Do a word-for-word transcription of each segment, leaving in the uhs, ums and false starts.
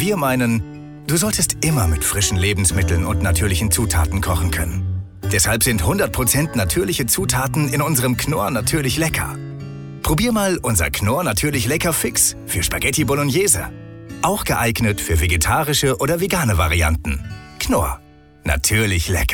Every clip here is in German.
Wir meinen, du solltest immer mit frischen Lebensmitteln und natürlichen Zutaten kochen können. Deshalb sind hundert Prozent natürliche Zutaten in unserem Knorr natürlich lecker. Probier mal unser Knorr natürlich lecker Fix für Spaghetti Bolognese. Auch geeignet für vegetarische oder vegane Varianten. Knorr. Natürlich lecker.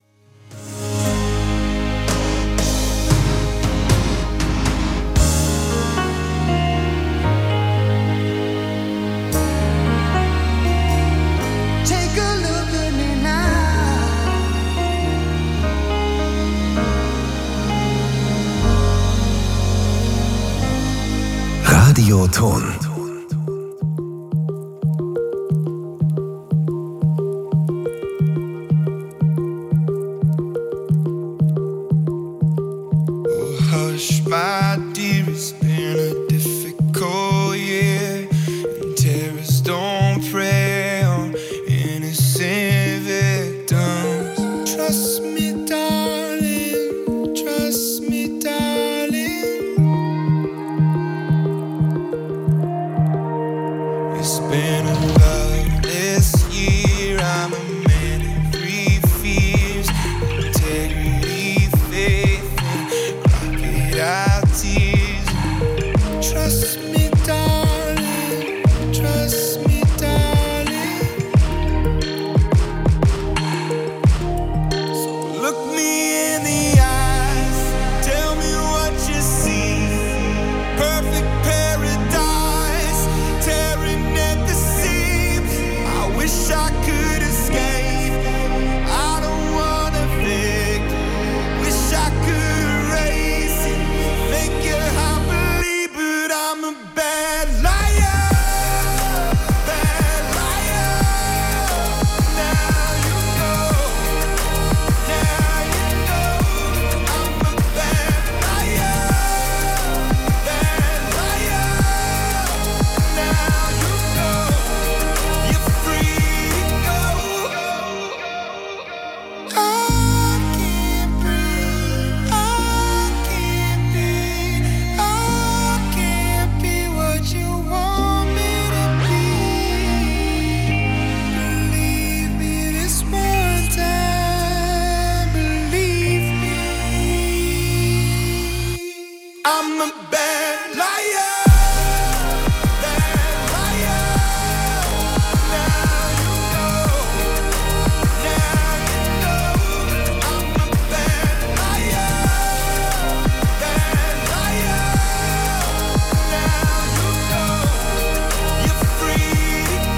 Radioton. Hush, my dear, it's been a difficult year, and terrorists don't prey on innocent victims. Trust me, darling, trust me, darling. It's been a loveless year, I'm a man in three fears: integrity, faith, out tears. Trust me, darling, trust me, darling. So look me in the eyes, tell me what you see. Perfect paradise, tearing at the seams. I wish I could escape, I don't wanna think. Wish I could erase it, make you happily, but I'm a bad liar, bad liar. Now you know, now you know, I'm a bad liar, bad liar. Now you know, you're free to go. I can't breathe, I can't be, I can't be what you want me to be. Believe me this one time, believe me. I'm a bad liar, bad liar. Now you know, now you know, I'm a bad liar, bad liar. Now you know, you're free to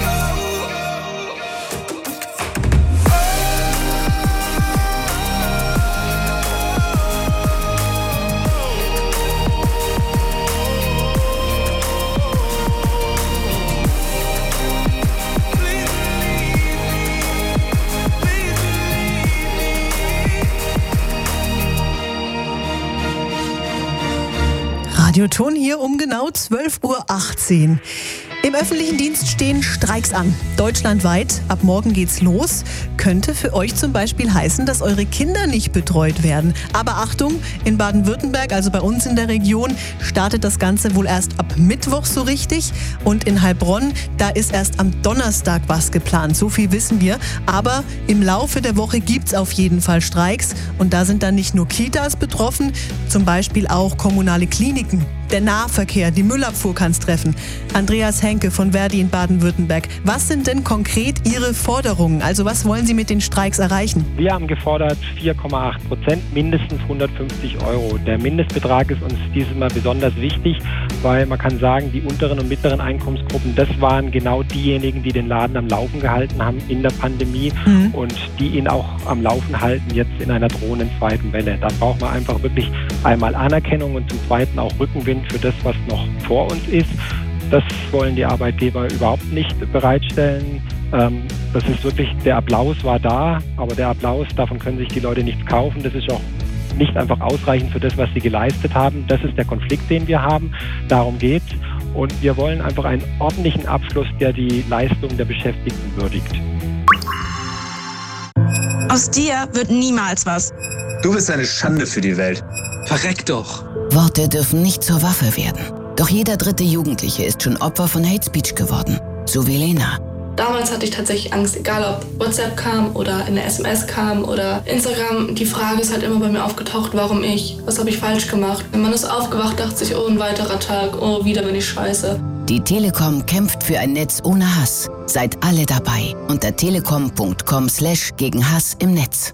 go. Please believe me, please believe me. Radioton hier um genau zwölf Uhr achtzehn. Im öffentlichen Dienst stehen Streiks an. Deutschlandweit. Ab morgen geht's los. Könnte für euch zum Beispiel heißen, dass eure Kinder nicht betreut werden. Aber Achtung, in Baden-Württemberg, also bei uns in der Region, startet das Ganze wohl erst ab Mittwoch so richtig. Und in Heilbronn, da ist erst am Donnerstag was geplant. So viel wissen wir. Aber im Laufe der Woche gibt's auf jeden Fall Streiks. Und da sind dann nicht nur Kitas betroffen, zum Beispiel auch kommunale Kliniken. Der Nahverkehr, die Müllabfuhr kann's treffen. Andreas Henke von Verdi in Baden-Württemberg. Was sind denn konkret Ihre Forderungen? Also was wollen Sie mit den Streiks erreichen? Wir haben gefordert vier Komma acht Prozent, mindestens hundertfünfzig Euro. Der Mindestbetrag ist uns dieses Mal besonders wichtig, weil man kann sagen, die unteren und mittleren Einkommensgruppen, das waren genau diejenigen, die den Laden am Laufen gehalten haben in der Pandemie mhm. und die ihn auch am Laufen halten jetzt in einer drohenden zweiten Welle. Da braucht man einfach wirklich einmal Anerkennung und zum Zweiten auch Rückenwind für das, was noch vor uns ist. Das wollen die Arbeitgeber überhaupt nicht bereitstellen. Ähm, das ist wirklich, der Applaus war da, aber der Applaus, davon können sich die Leute nichts kaufen. Das ist auch nicht einfach ausreichend für das, was sie geleistet haben. Das ist der Konflikt, den wir haben. Darum geht's. Und wir wollen einfach einen ordentlichen Abschluss, der die Leistung der Beschäftigten würdigt. Aus dir wird niemals was. Du bist eine Schande für die Welt. Verreck doch. Worte dürfen nicht zur Waffe werden. Doch jeder dritte Jugendliche ist schon Opfer von Hate Speech geworden. So wie Lena. Damals hatte ich tatsächlich Angst, egal ob WhatsApp kam oder eine S M S kam oder Instagram. Die Frage ist halt immer bei mir aufgetaucht, warum ich? Was habe ich falsch gemacht? Wenn man ist aufgewacht, dachte sich, oh, ein weiterer Tag, oh, wieder bin ich scheiße. Die Telekom kämpft für ein Netz ohne Hass. Seid alle dabei unter telekom punkt com slash gegen Hass im Netz.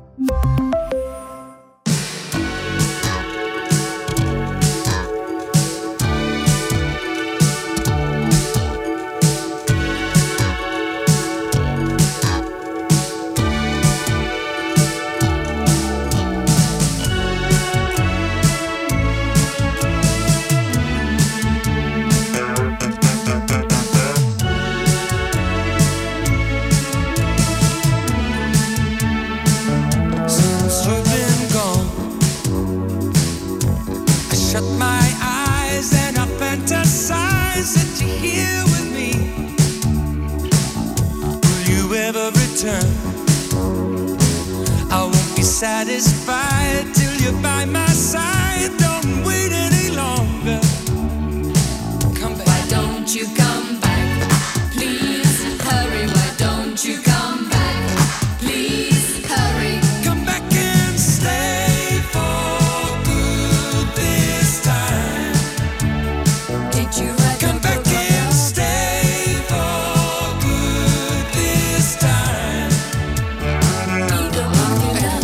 Satisfied till you're by my side. Don't wait any longer. Come back. Why don't you come back? Please hurry. Why don't you come back? Please hurry. Come back and stay for good this time. Did you write Come back and stay for good this time. Ego of your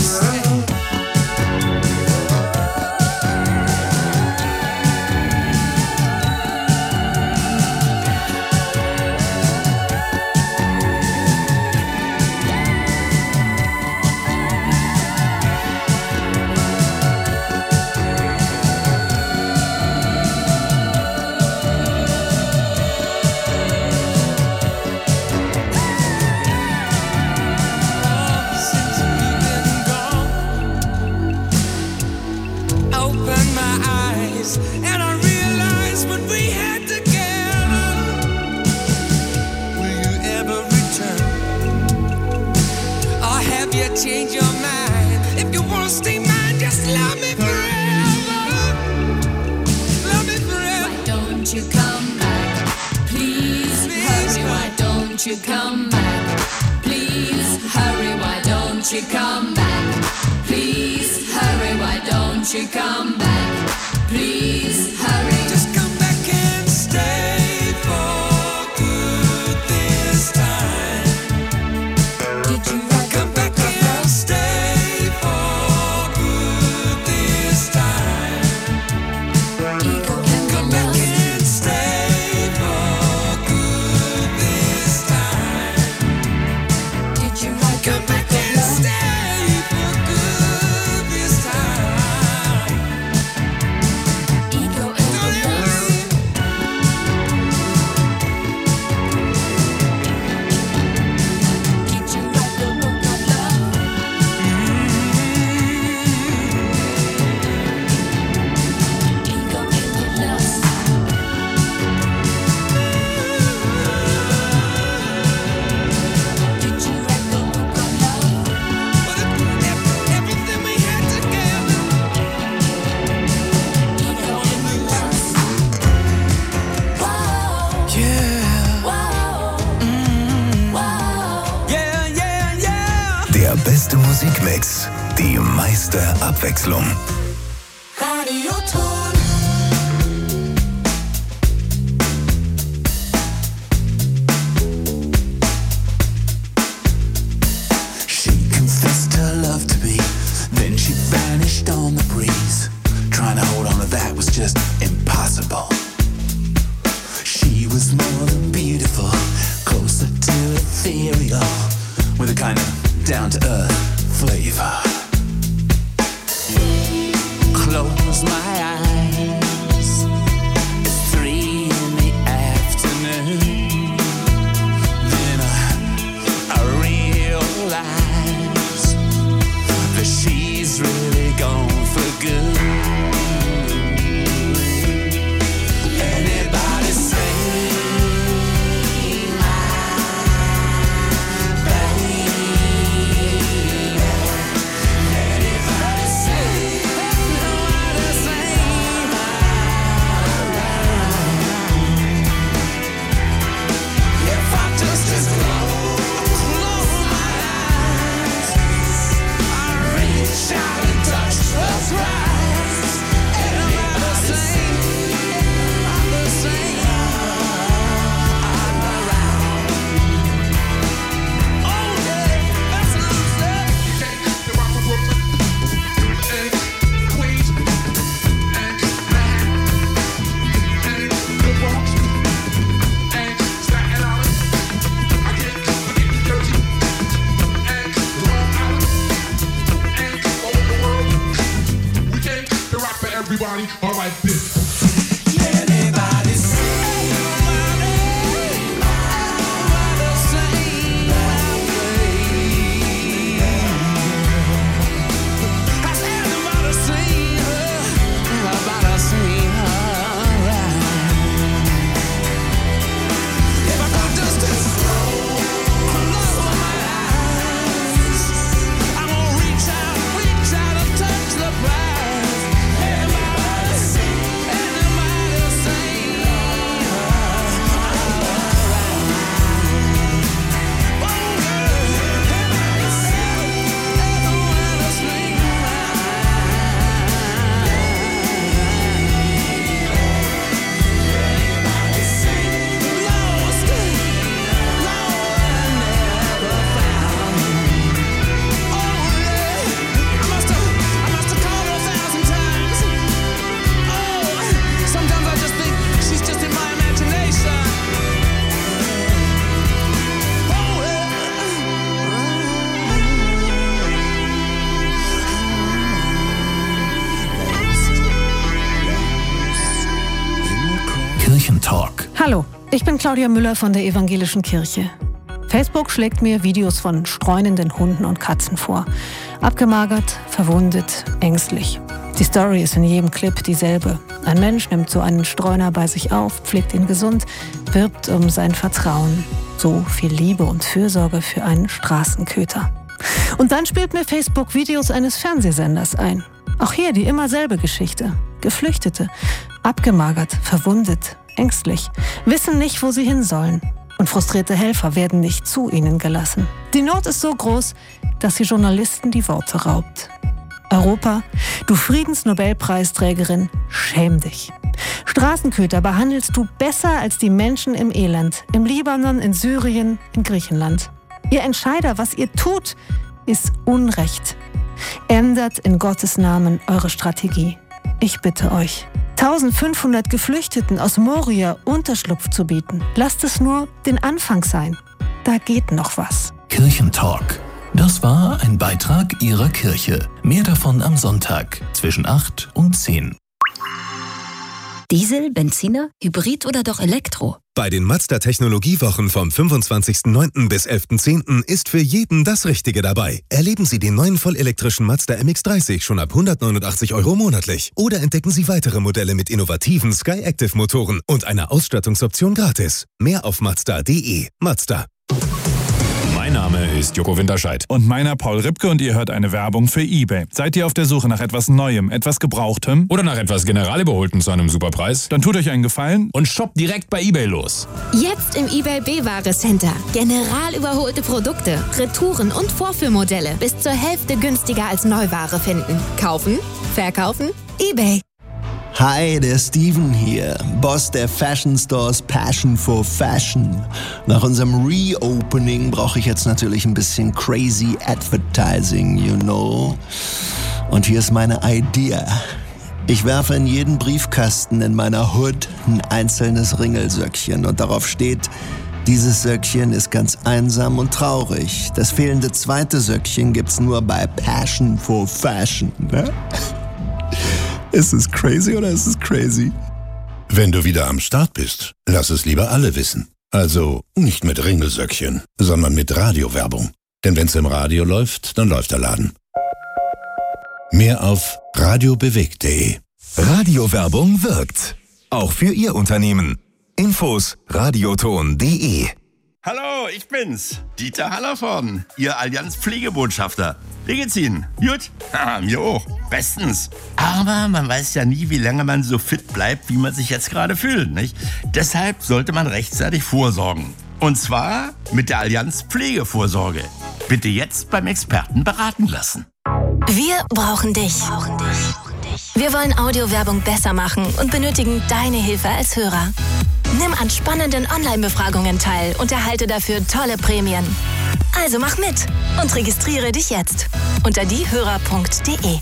and I realized what we had together. Will you ever return? Or have you changed your mind? If you wanna stay mine, just love me forever. Love me forever. Why don't you come back? Please, Please hurry. Why don't you come back? Please hurry. Why don't you come back? Please hurry. Why don't you come back? Please hurry. Just come back and stay for good this time. Did you come back and stay for good this time? Ego come back and stay for good this time. Did you come back and stay for good this time? Ego Der beste Musikmix, die meiste Abwechslung. Radioton. She confessed her love to me, then she vanished on the breeze. Trying to hold on to that was just impossible. She was more than beautiful, closer to ethereal, with a kind of down-to-earth flavor. Close my eyes, it's three in the afternoon. Then I, I realize that she's really gone for good. Anybody say Anybody say, no other say Alright, this. Anybody sing about it? Everybody sing about it. Has anybody seen her? Everybody seen her right. If I could just close my eyes, I'm gonna reach out, reach out and touch the prize. Everybody sing, everybody sing her right. Oh, girl, everybody sing, everybody sing everybody sing. Lost, lost and never found. Only I must have, I must have called her a thousand times. Oh, sometimes I just think she's just in my imagination. Kirchentalk. Hallo, ich bin Claudia Müller von der Evangelischen Kirche. Facebook schlägt mir Videos von streunenden Hunden und Katzen vor. Abgemagert, verwundet, ängstlich. Die Story ist in jedem Clip dieselbe. Ein Mensch nimmt so einen Streuner bei sich auf, pflegt ihn gesund, wirbt um sein Vertrauen. So viel Liebe und Fürsorge für einen Straßenköter. Und dann spielt mir Facebook Videos eines Fernsehsenders ein. Auch hier die immer selbe Geschichte. Geflüchtete, abgemagert, verwundet, ängstlich, wissen nicht, wo sie hin sollen. Und frustrierte Helfer werden nicht zu ihnen gelassen. Die Not ist so groß, dass sie Journalisten die Worte raubt. Europa, du Friedensnobelpreisträgerin, schäm dich. Straßenköter behandelst du besser als die Menschen im Elend, im Libanon, in Syrien, in Griechenland. Ihr Entscheider, was ihr tut, ist Unrecht. Ändert in Gottes Namen eure Strategie. Ich bitte euch. eintausendfünfhundert Geflüchteten aus Moria Unterschlupf zu bieten. Lasst es nur den Anfang sein. Da geht noch was. Kirchentalk. Das war ein Beitrag Ihrer Kirche. Mehr davon am Sonntag zwischen acht und zehn. Diesel, Benziner, Hybrid oder doch Elektro? Bei den Mazda-Technologiewochen vom fünfundzwanzigsten neunten bis elften zehnten ist für jeden das Richtige dabei. Erleben Sie den neuen vollelektrischen Mazda M X dreißig schon ab hundertneunundachtzig Euro monatlich. Oder entdecken Sie weitere Modelle mit innovativen Sky-Active-Motoren und einer Ausstattungsoption gratis. Mehr auf mazda punkt de. Mazda. Mein Name ist Joko Winterscheid. Und meiner Paul Ripke und ihr hört eine Werbung für eBay. Seid ihr auf der Suche nach etwas Neuem, etwas Gebrauchtem? Oder nach etwas Generalüberholten zu einem Superpreis? Dann tut euch einen Gefallen und shoppt direkt bei eBay los. Jetzt im eBay B-Ware Center. General überholte Produkte, Retouren und Vorführmodelle bis zur Hälfte günstiger als Neuware finden. Kaufen, verkaufen, eBay. Hi, der Steven hier, Boss der Fashion Stores Passion for Fashion. Nach unserem Reopening brauche ich jetzt natürlich ein bisschen crazy Advertising, you know. Und hier ist meine Idee. Ich werfe in jeden Briefkasten in meiner Hood ein einzelnes Ringelsöckchen und darauf steht: Dieses Söckchen ist ganz einsam und traurig. Das fehlende zweite Söckchen gibt's nur bei Passion for Fashion, ne? Ist es crazy oder ist es crazy? Wenn du wieder am Start bist, lass es lieber alle wissen. Also nicht mit Ringelsöckchen, sondern mit Radiowerbung. Denn wenn's im Radio läuft, dann läuft der Laden. Mehr auf radiobewegt punkt de. Radiowerbung wirkt. Auch für Ihr Unternehmen. Infos radioton punkt de. Hallo, ich bin's, Dieter Hallervorden, Ihr Allianz-Pflegebotschafter. Wie geht's Ihnen? Gut? Haha, mir auch. Bestens. Aber man weiß ja nie, wie lange man so fit bleibt, wie man sich jetzt gerade fühlt, nicht? Deshalb sollte man rechtzeitig vorsorgen. Und zwar mit der Allianz Pflegevorsorge. Bitte jetzt beim Experten beraten lassen. Wir brauchen dich. Wir wollen Audiowerbung besser machen und benötigen deine Hilfe als Hörer. Nimm an spannenden Online-Befragungen teil und erhalte dafür tolle Prämien. Also mach mit und registriere dich jetzt unter diehörer punkt de.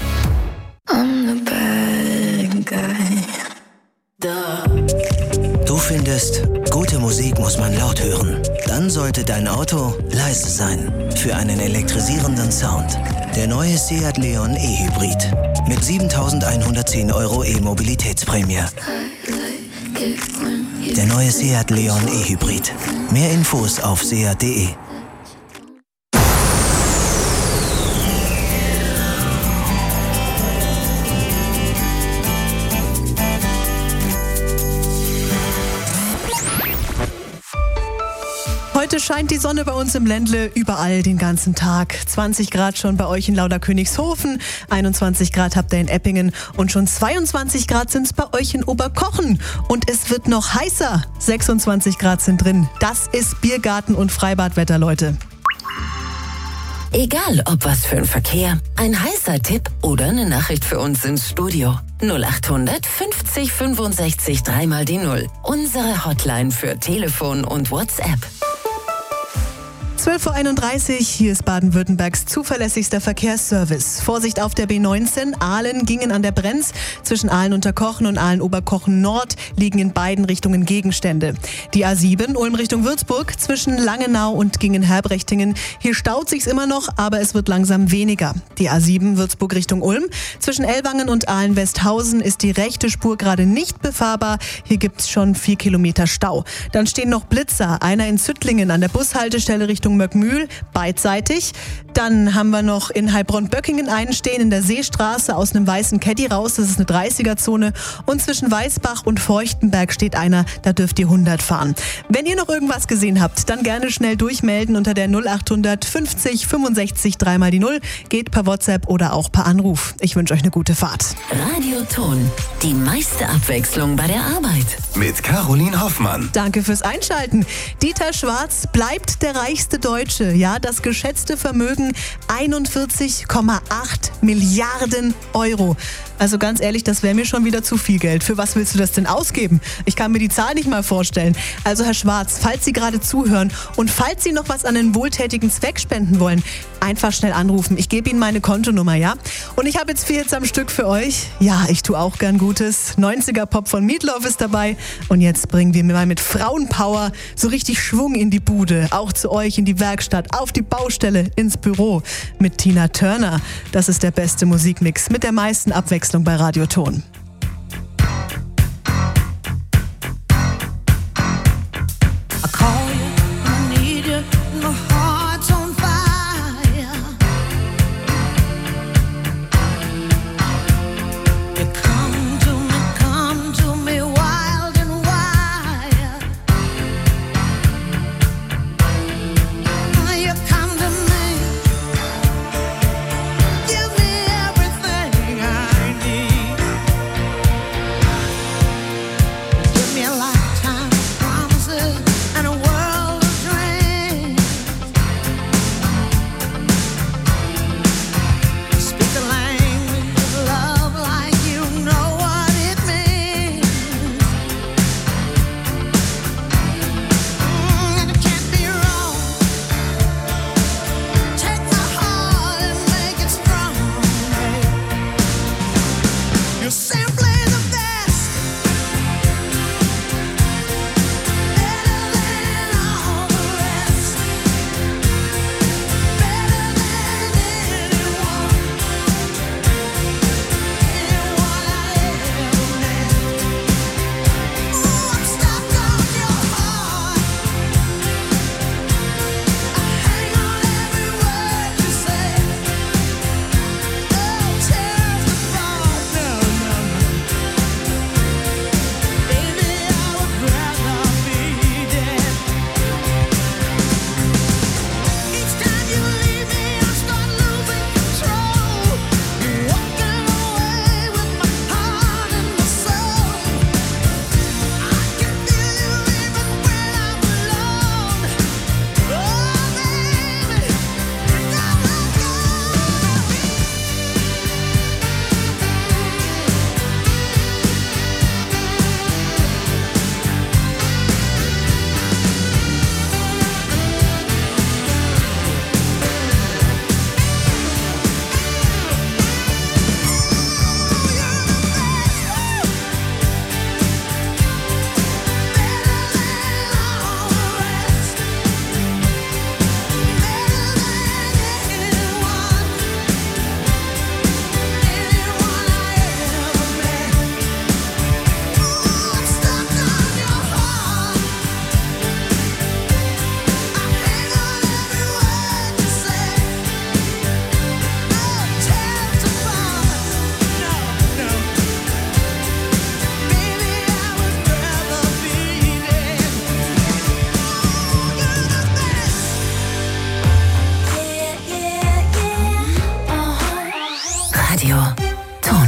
Du findest, gute Musik muss man laut hören. Dann sollte dein Auto leise sein. Für einen elektrisierenden Sound. Der neue Seat Leon E-Hybrid. mit siebentausendeinhundertzehn Euro E-Mobilitätsprämie. Der neue Seat Leon E-Hybrid. Mehr Infos auf seat punkt de. Heute scheint die Sonne bei uns im Ländle überall den ganzen Tag. zwanzig Grad schon bei euch in Lauderkönigshofen, einundzwanzig Grad habt ihr in Eppingen und schon zweiundzwanzig Grad sind es bei euch in Oberkochen. Und es wird noch heißer. sechsundzwanzig Grad sind drin. Das ist Biergarten- und Freibadwetter, Leute. Egal ob was für ein Verkehr, ein heißer Tipp oder eine Nachricht für uns ins Studio. null achthundert fünfzig fünfundsechzig dreimal die Null. Unsere Hotline für Telefon und WhatsApp. zwölf Uhr einunddreißig, hier ist Baden-Württembergs zuverlässigster Verkehrsservice. Vorsicht auf der B neunzehn, Aalen gingen an der Brenz. Zwischen Aalen-Unterkochen und Aalen-Oberkochen-Nord liegen in beiden Richtungen Gegenstände. Die A sieben, Ulm Richtung Würzburg, zwischen Langenau und Gingen-Herbrechtingen. Hier staut sich's immer noch, aber es wird langsam weniger. Die A sieben, Würzburg Richtung Ulm. Zwischen Ellwangen und Aalen-Westhausen ist die rechte Spur gerade nicht befahrbar. Hier gibt's schon vier Kilometer Stau. Dann stehen noch Blitzer, einer in Züttlingen an der Bushaltestelle Richtung Möckmühl, beidseitig. Dann haben wir noch in Heilbronn-Böckingen einen stehen in der Seestraße aus einem weißen Caddy raus. Das ist eine dreißiger-Zone. Und zwischen Weißbach und Feuchtenberg steht einer, da dürft ihr hundert fahren. Wenn ihr noch irgendwas gesehen habt, dann gerne schnell durchmelden unter der null achthundert fünfzig fünfundsechzig dreimal die Null. Geht per WhatsApp oder auch per Anruf. Ich wünsche euch eine gute Fahrt. Radioton, die meiste Abwechslung bei der Arbeit. Mit Caroline Hoffmann. Danke fürs Einschalten. Dieter Schwarz bleibt der reichste Deutsche. Ja, das geschätzte Vermögen einundvierzig Komma acht Milliarden Euro. Also ganz ehrlich, das wäre mir schon wieder zu viel Geld. Für was willst du das denn ausgeben? Ich kann mir die Zahl nicht mal vorstellen. Also Herr Schwarz, falls Sie gerade zuhören und falls Sie noch was an einen wohltätigen Zweck spenden wollen, einfach schnell anrufen. Ich gebe Ihnen meine Kontonummer, ja? Und ich habe jetzt vier Hits am Stück für euch. Ja, ich tue auch gern Gutes. neunziger Pop von Meatloaf ist dabei. Und jetzt bringen wir mir mal mit Frauenpower so richtig Schwung in die Bude. Auch zu euch in die Werkstatt, auf die Baustelle, ins Büro. Mit Tina Turner. Das ist der beste Musikmix mit der meisten Abwechslung bei Radioton. Give me everything I need. Radio Ton.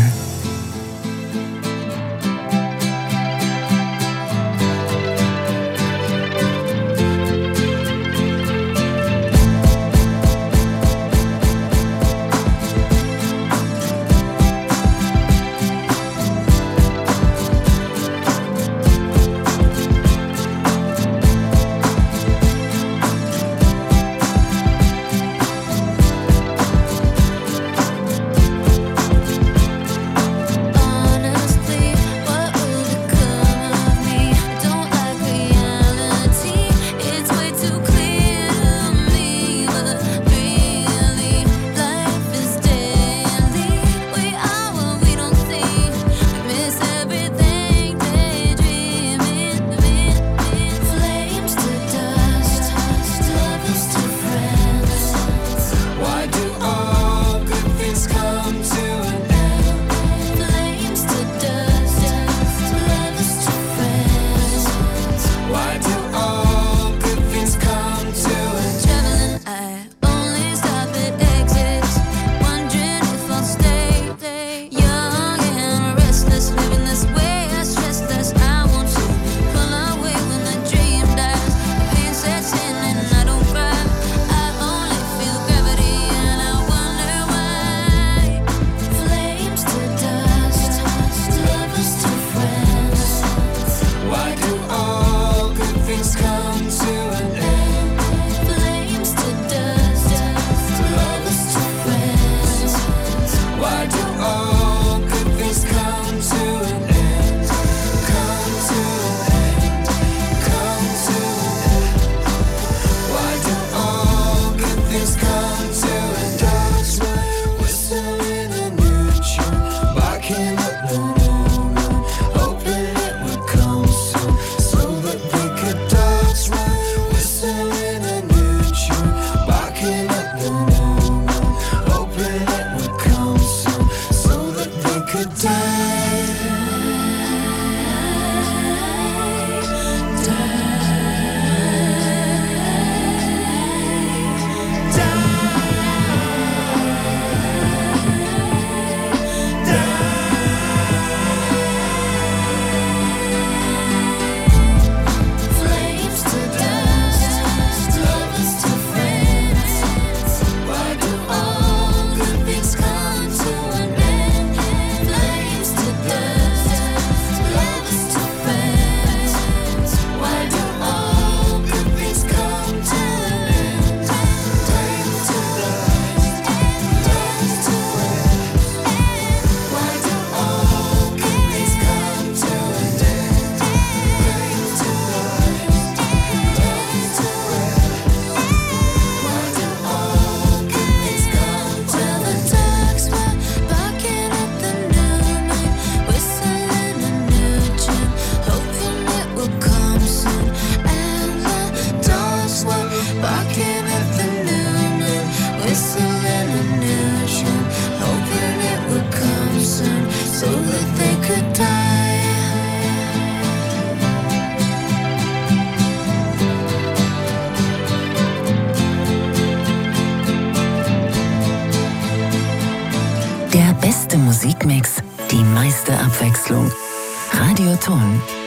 Der beste Musikmix, die meiste Abwechslung. Radio Ton.